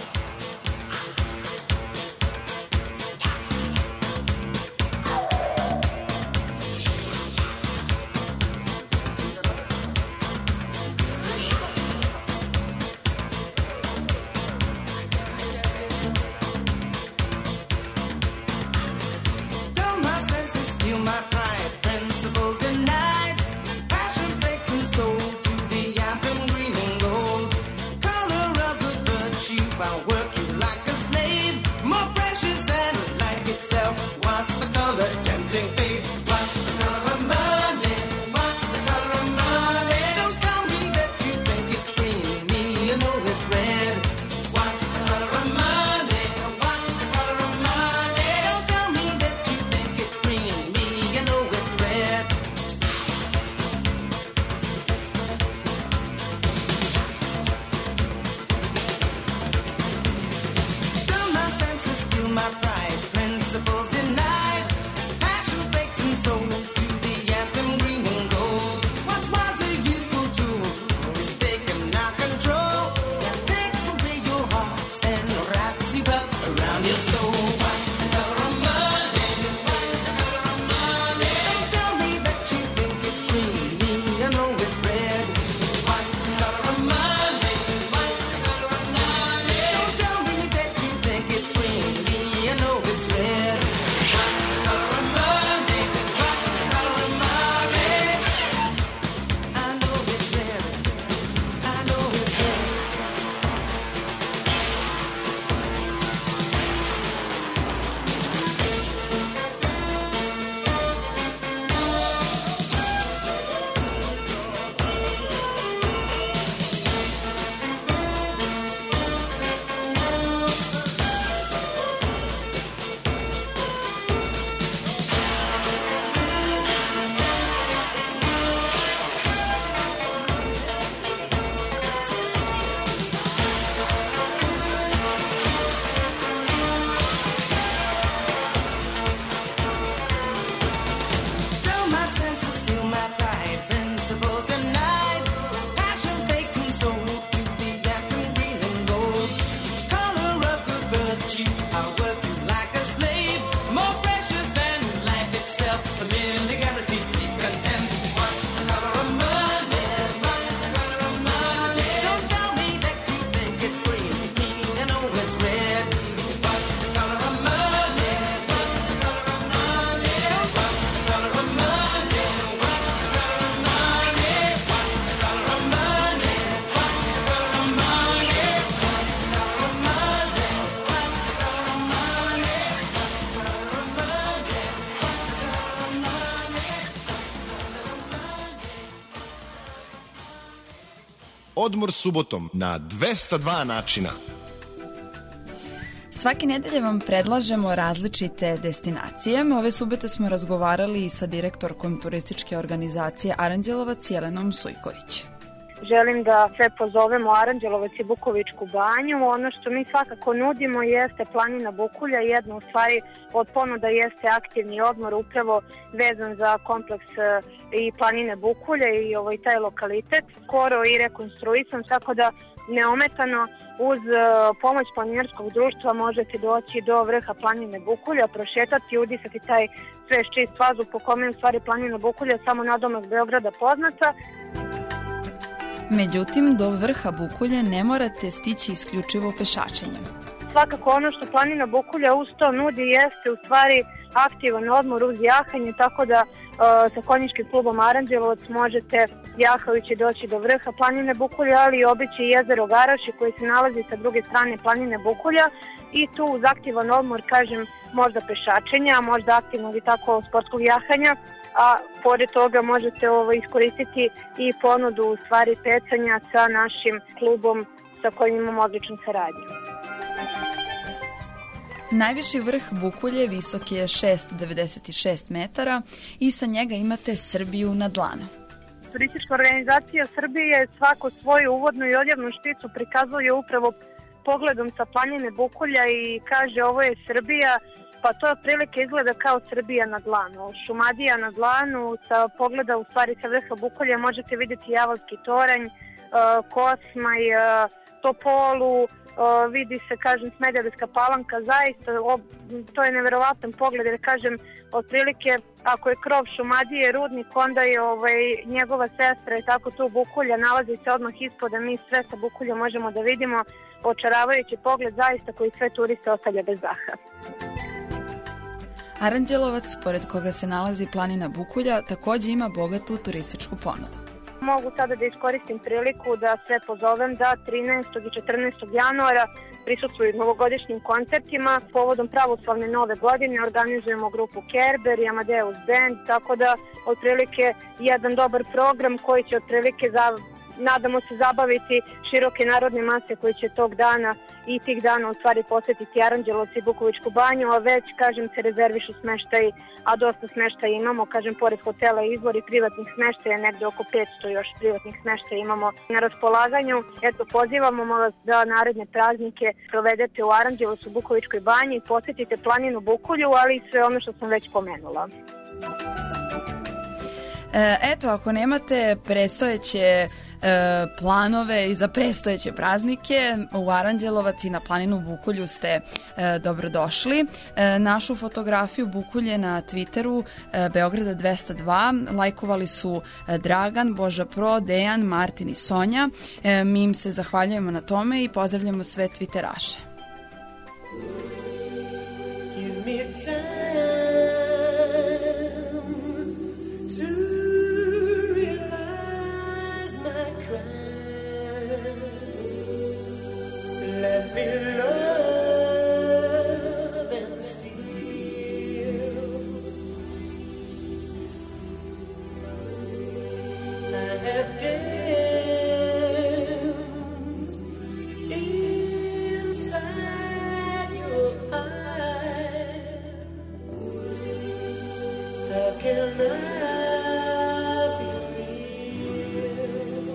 Odmor subotom na dvesta dva načina. Svake nedelje vam predlažemo različite destinacije. Ove subote smo razgovarali i sa direktorkom turističke organizacije Aranđelovac Jelenom Sujković. Želim da sve pozovemo Aranđelovac i Bukovičku banju. Ono što mi svakako nudimo jeste planina Bukulja. Jedna u stvari od ponuda jeste aktivni odmor upravo vezan za kompleks i planine Bukulja i ovaj taj lokalitet. Skoro i rekonstruisan, tako da neometano uz pomoć planinarskog društva možete doći do vrha planine Bukulja, prošetati i udisati taj svež čist vazduh po kome je u stvari planina Bukulja samo nadomak Beograda poznata. Međutim, do vrha Bukulja ne morate stići isključivo pešačenjem. Svakako ono što planina Bukulja uz to nudi jeste u stvari aktivan odmor uz jahanje, tako da uh, sa konjičkim klubom Aranđelovac možete jahajući doći do vrha planine Bukulja, ali i obići jezero Garaši koji se nalazi sa druge strane planine Bukulja i tu uz aktivan odmor, kažem, možda pešačenja, možda aktivnog i tako sportskog jahanja, a pored toga možete ovo iskoristiti i ponudu u stvari pecanja sa našim klubom sa kojim imamo odličnu saradnju. Najviši vrh Bukulje visok je šesto devedeset šest metara i sa njega imate Srbiju na dlanu. Turistička organizacija Srbije svako svoju uvodnu i odjavnu špicu prikazuje upravo pogledom sa planine Bukulja i kaže ovo je Srbija, pa to otprilike izgleda kao Srbija na dlanu. Šumadija na dlanu, sa pogleda u stvari sa vrha Bukulja možete vidjeti Javalski toranj, Kosmaj, Topolu, vidi se, kažem, Smederevska Palanka, zaista to je neverovatan pogled, jer kažem, otprilike, ako je krov Šumadije, Rudnik, onda je ovaj, njegova sestra je tako tu Bukulja, nalazi se odmah ispod, a mi sve sa Bukulja možemo da vidimo, očaravajući pogled zaista koji sve turiste ostavlja bez daha. Aranđelovac, pored koga se nalazi planina Bukulja, takođe ima bogatu turističku ponudu. Mogu sada da iskoristim priliku da sve pozovem da trinaestog i četrnaestog januara prisustvuju novogodišnjim koncertima. Povodom pravoslavne nove godine organizujemo grupu Kerber i Amadeus Band, tako da otprilike jedan dobar program koji će otprilike za, nadamo se zabaviti široke narodne mase koji će tog dana i tih dana u stvari posetiti Aranđelovac i Bukovičku banju, a već, kažem, se rezervišu smeštaj, a dosta smeštaja imamo, kažem, pored hotela Izvor i privatnih smeštaja, negde oko petsto još privatnih smeštaja imamo na raspolaganju. Eto, pozivamo vas da naredne praznike provedete u Aranđelovcu, u Bukovičkoj banji, posetite planinu Bukulju, ali i sve ono što sam već pomenula. Eto, ako nemate predstojeće E, planove i za predstojeće praznike, u Aranđelovac i na planinu Bukulju ste e, dobrodošli. E, našu fotografiju Bukulje na Twitteru e, Beograda dvesta dva lajkovali su e, Dragan, Boža Pro, Dejan, Martin i Sonja. E, mi im se zahvaljujemo na tome i pozdravljamo sve Twitteraše. Give me time. Let me love and steal. I have danced inside your eyes. How can I be real?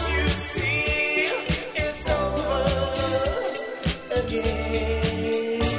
Again.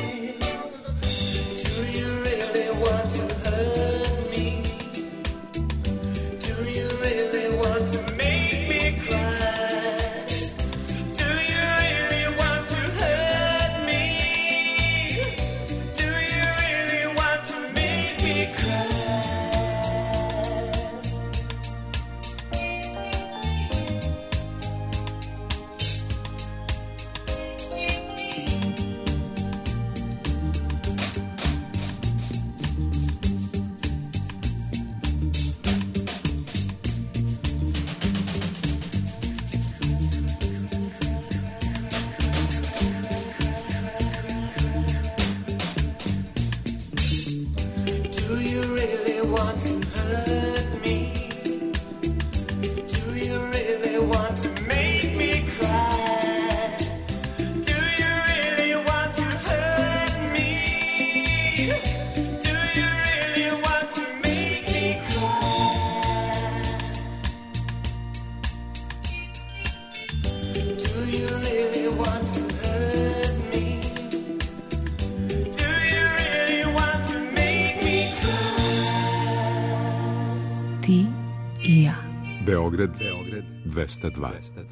i ja. Beograd, Beograd dvesta dva.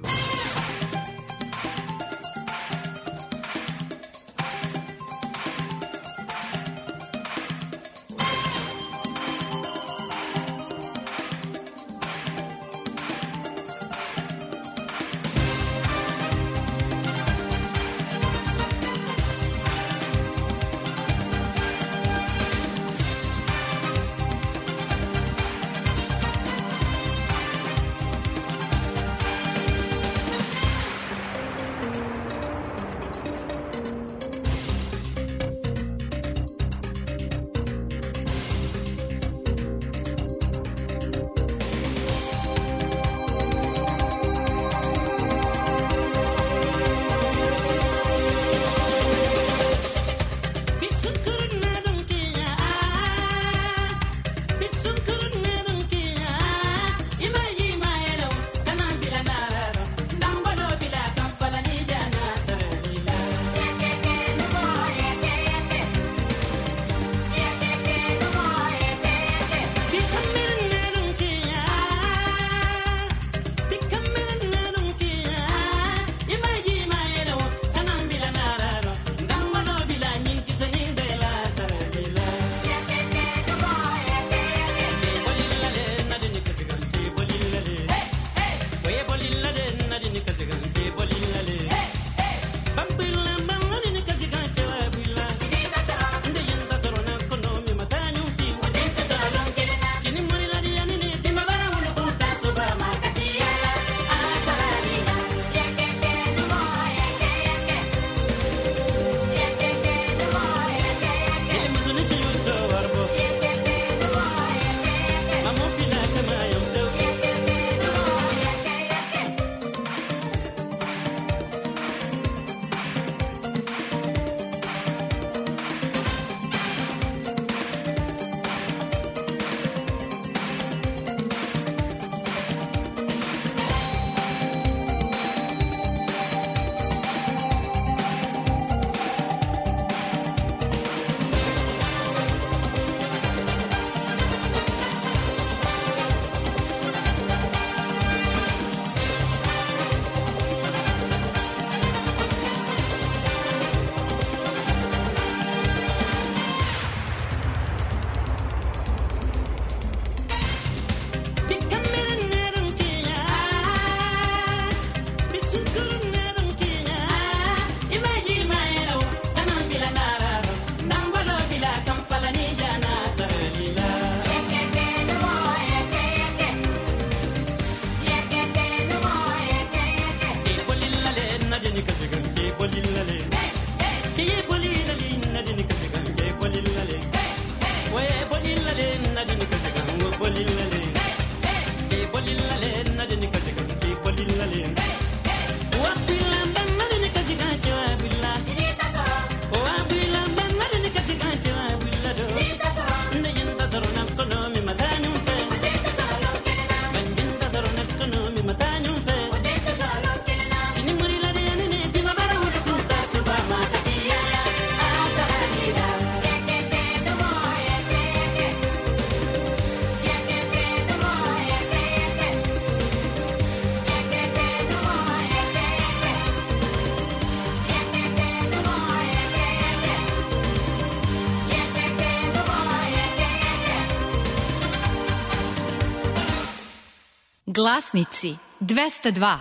Glasnici dvesta dva.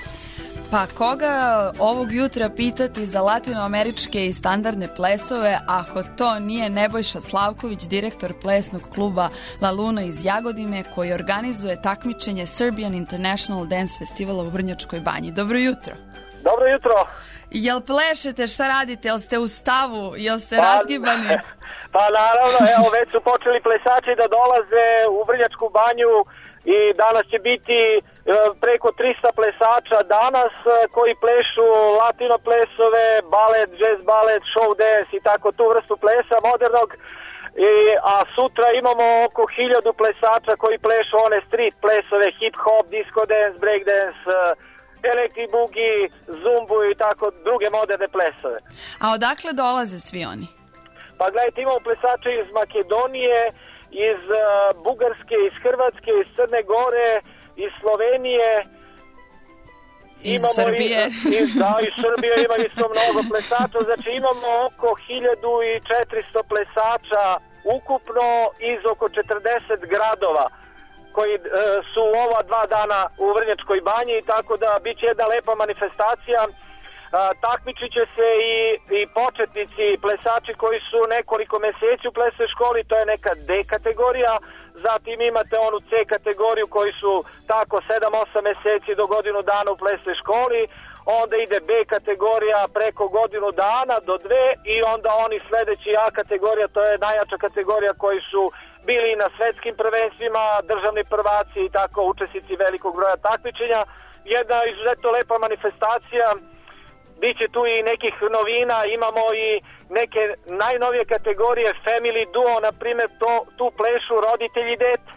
Pa koga ovog jutra pitati za latinoameričke i standardne plesove ako to nije Nebojša Slavković, direktor plesnog kluba La Luna iz Jagodine, koji organizuje takmičenje Serbian International Dance Festivala u Vrnjačkoj Banji. Dobro jutro. Dobro jutro. Jel plešete, šta radite, jel ste u stavu, jel ste pa, razgibani? Pa naravno, evo već su počeli plesači da dolaze u Vrnjačku Banju i danas će biti preko trista plesača danas koji plešu latino plesove, balet, jazz balet, show dance i tako tu vrstu plesa modernog. I, a sutra imamo oko hiljadu plesača koji plešu one street plesove, hip hop, disco dance, break dance, electric boogie, zumbu i tako druge moderne plesove. A odakle dolaze svi oni? Pa gledajte, imamo plesače iz Makedonije, iz uh, Bugarske, iz Hrvatske, iz Crne Gore, iz Slovenije. Iz imamo Srbije. I, i, da, iz Srbije ima isto mnogo plesača, znači imamo oko hiljadu četiristo plesača ukupno iz oko četrdeset gradova koji e, su ova dva dana u Vrnjačkoj banji, tako da bit će jedna lepa manifestacija. E, takmičit će se i, i početnici plesači koji su nekoliko meseci u plesnoj školi, to je neka D kategorija, zatim imate onu C kategoriju koji su tako sedam osam meseci do godinu dana u plesnoj školi, onda ide B kategorija preko godinu dana do dve i onda oni sledeći A kategorija, to je najjača kategorija koji su bili na svetskim prvenstvima, državni prvaci i tako učesnici velikog broja takmičenja. Jedna izuzetno lepa manifestacija, biće tu i nekih novina, imamo i neke najnovije kategorije Family Duo, na primjer to, tu plešu roditelji i dete.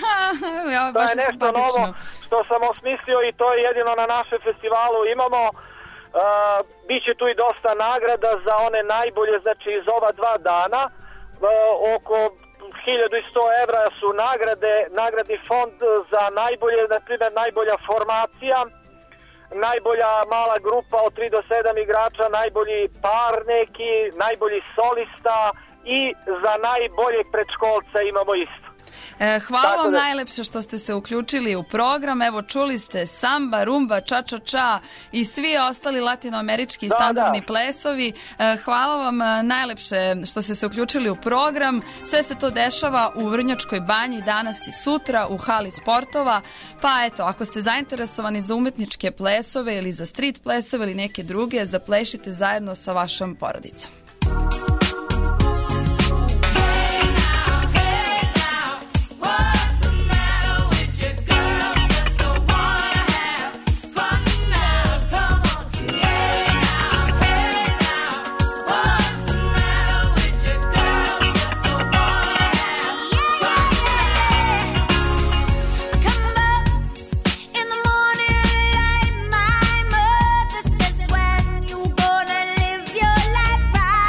Ja, to je nešto novo što sam osmislio i to je jedino na našem festivalu imamo. Uh, biće tu i dosta nagrada za one najbolje, znači iz ova dva dana, uh, oko hiljadu sto evra su nagrade, nagradni fond za najbolje, na primjer najbolja formacija, najbolja mala grupa od tri do sedam igrača, najbolji par neki, najbolji solista i za najboljeg predškolca imamo isto. E, hvala vam da... najlepše što ste se uključili u program. Evo, čuli ste samba, rumba, ča-ča-ča i svi ostali latinoamerički da, standardni da. plesovi. E, hvala vam najlepše što ste se uključili u program. Sve se to dešava u Vrnjačkoj banji danas i sutra u hali sportova. Pa eto, ako ste zainteresovani za umetničke plesove ili za street plesove ili neke druge, zaplešite zajedno sa vašom porodicom. When you gonna live your life right?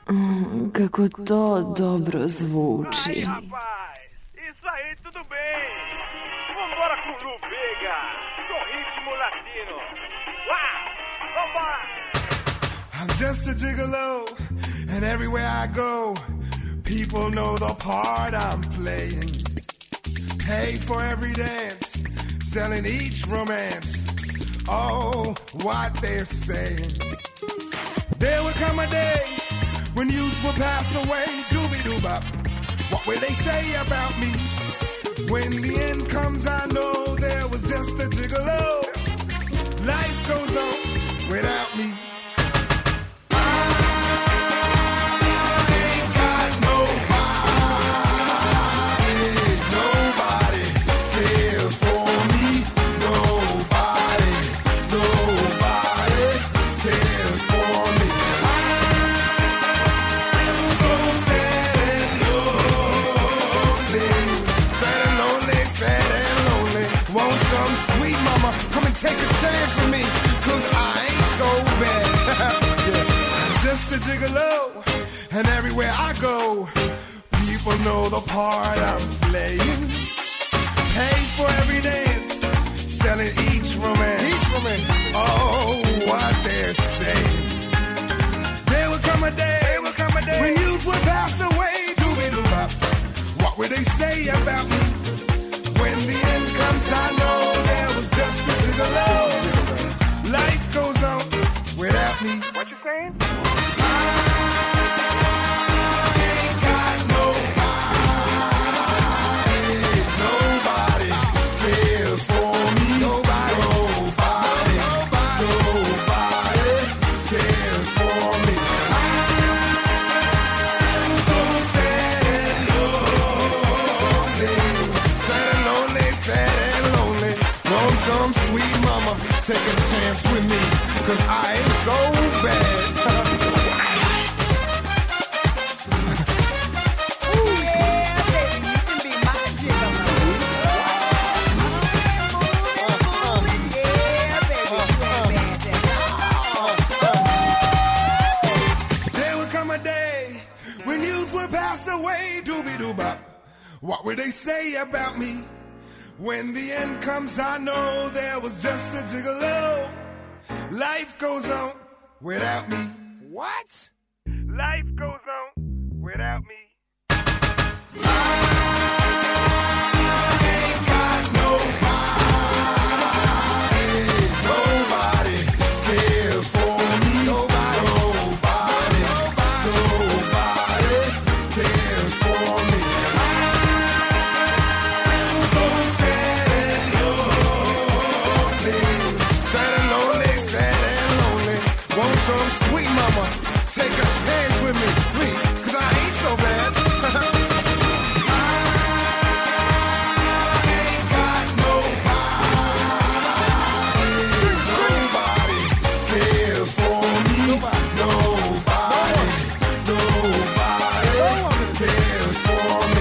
Mm, kako to dobro zvuči. Isso aí, tudo bem. Vambora com o Lubega, com ritmo latino. Uau, vambora. I'm just a gigolo, and everywhere I go, people know the part I'm playing. Pay for every dance, selling each romance. Oh, what they're saying. There will come a day when youth will pass away. Doobie-doo-bop. What will they say about me? When the end comes, I know there was just a gigolo. Life goes on without me. Take a chance with me, cause I ain't so bad. Yeah. I'm just a gigolo, and everywhere I go, people know the part I'm playing. Pay for every dance, selling each romance. Each romance. Oh, what they're saying. There will come a day, there will come a day when youth will pass away. Doobie-doo-bop. What will they say about me? When the end comes, I know there was just a gigolo. Life goes on without me. What you saying? I ain't got nobody. Nobody cares for me. Nobody. Nobody. Nobody cares for me. I'm so sad and lonely. Sad and lonely, sad and lonely. Want some sweet mama, take a chance with me, cause I ain't so bad. Ooh, yeah, baby, you can be my gigolo. Yeah, baby, you ain't bad at all. There will come a day when youth will pass away. Doobie-doo-bop. What will they say about me? When the end comes, I know there was just a gigolo. Life goes on without me. What? Life goes on without me. I ain't got nobody. Nobody cares for me. Nobody. Nobody. Nobody cares for me. I'm so sad and lonely. Sad and lonely, sad and lonely. Want some sweet mama, take a chance with me, please, cause I ain't so bad. I ain't got nobody. Nobody cares for me. Nobody. Nobody. Nobody cares for me.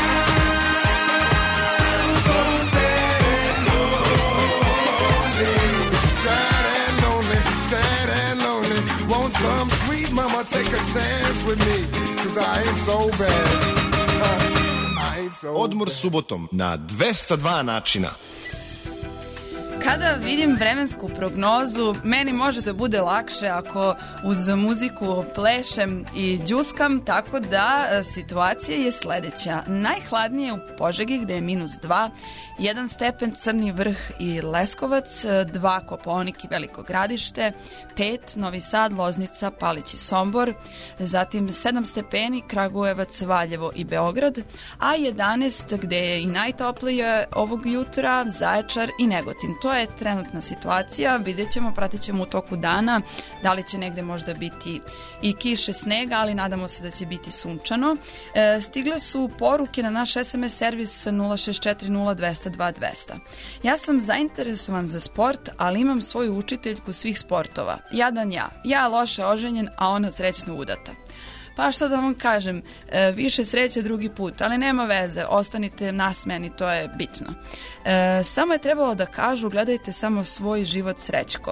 I'm so sad and lonely. Sad and lonely, sad and lonely. Want some sweet mama, take a chance with me, cause I ain't so bad. I ain't so Odmor subotom na dvesta dva načina. Kada vidim vremensku prognozu, meni može da bude lakše ako uz muziku plešem i đuskam, tako da situacija je sledeća. Najhladnije u Požegi gde je minus dva, jedan stepen Crni Vrh i Leskovac, dva Kopaonik i Veliko Gradište, pet Novi Sad, Loznica, Palić i Sombor, zatim sedam stepeni Kragujevac, Valjevo i Beograd, a jedanaest gde je i najtoplije ovog jutra Zaječar i Negotin. To je trenutna situacija, vidjet ćemo, pratit ćemo u toku dana da li će negde možda biti i kiše, snega, ali nadamo se da će biti sunčano. E, stigle su poruke na naš es em es servis nula šest četiri nula dvesta dva dvesta. Ja sam zainteresovan za sport, ali imam svoju učiteljku svih sportova. Jadan ja. Ja loše oženjen, a ona srećno udata. Pa šta da vam kažem, e, više sreće drugi put, ali nema veze, ostanite nasmejani, to je bitno. E, samo je trebalo da kažu, gledajte samo svoj život, Srećko.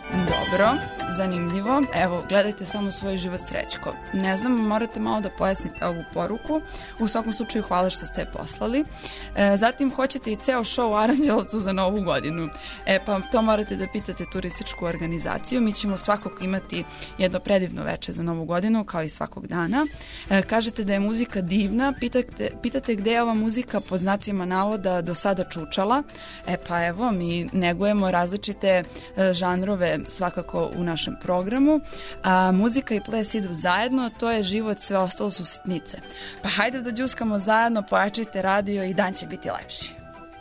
Dobro, zanimljivo. Evo, gledajte samo svoj život, Srećko. Ne znam, morate malo da pojasnite ovu poruku. U svakom slučaju, hvala što ste je poslali. E, zatim, hoćete i ceo show u Aranđelovcu za Novu godinu. E, pa to morate da pitate turističku organizaciju. Mi ćemo svakog imati jedno predivno veče za Novu godinu, kao i svakog dana. E, kažete da je muzika divna. Pitate, pitate gde je ova muzika pod znacima navoda do sada čučala. E, pa evo, mi negujemo različite e, žanrove svakako u našem programu. A, muzika i ples idu zajedno, to je život, sve ostalo su sitnice. Pa hajde da đuskamo zajedno, pojačajte radio i dan će biti lepši.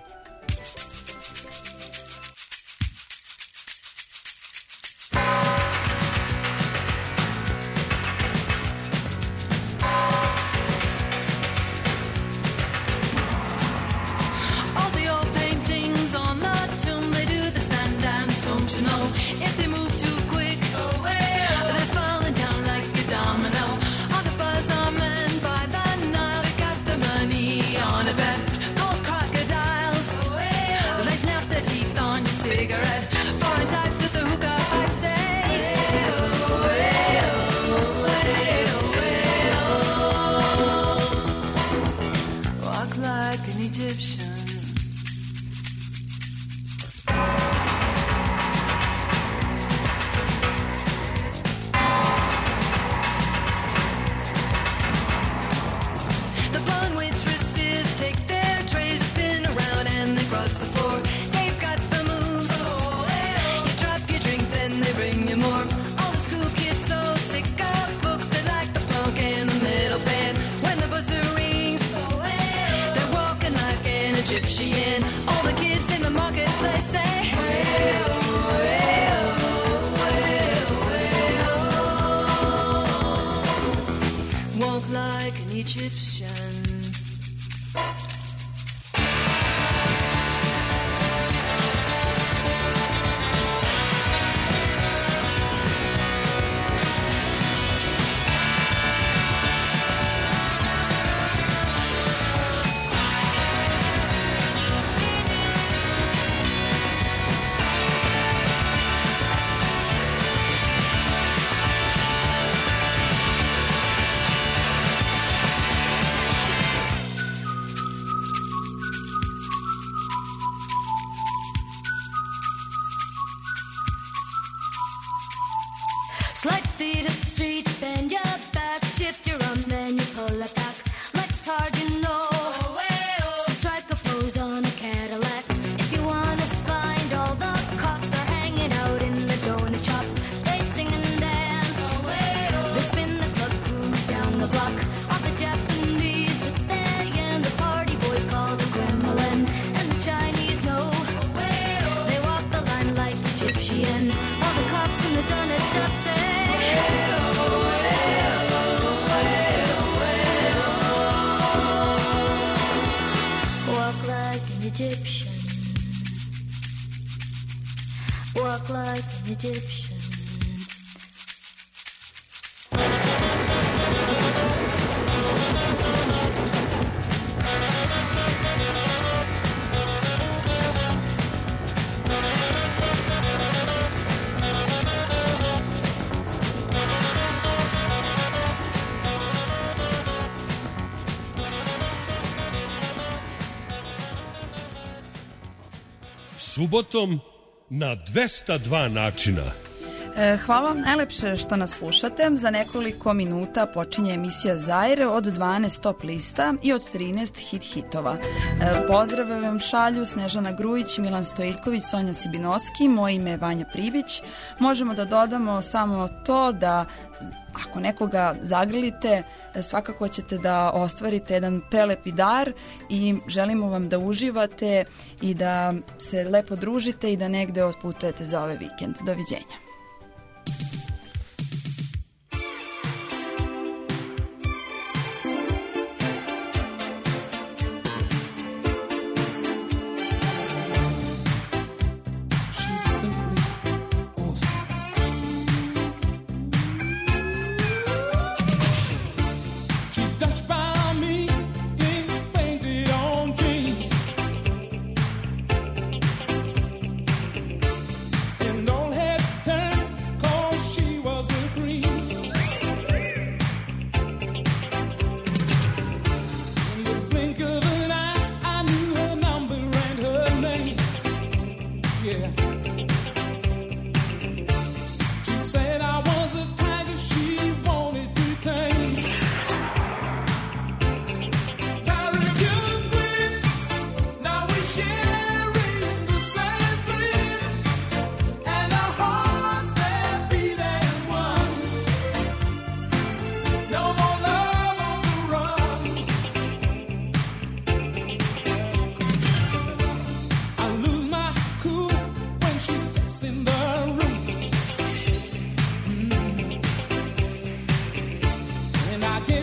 Subotom na dvesta dva načina. E, hvala vam najlepše što nas slušate. Za nekoliko minuta počinje emisija Zaire od dvanaest top lista i od trinaest hit hitova. E, pozdrave vam šalju Snežana Grujić, Milan Stojiljković, Sonja Sibinoski, moje ime je Vanja Pribić. Možemo da dodamo samo to da ako nekoga zagrlite, svakako ćete da ostvarite jedan prelepi dar i želimo vam da uživate i da se lepo družite i da negde otputujete za ovaj vikend. Doviđenja. Don't hesitate.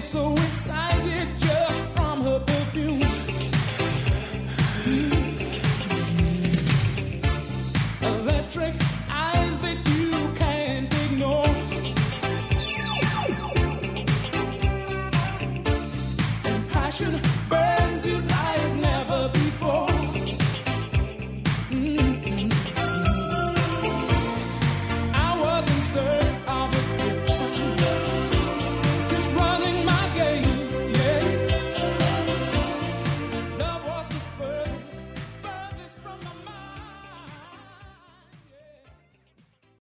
so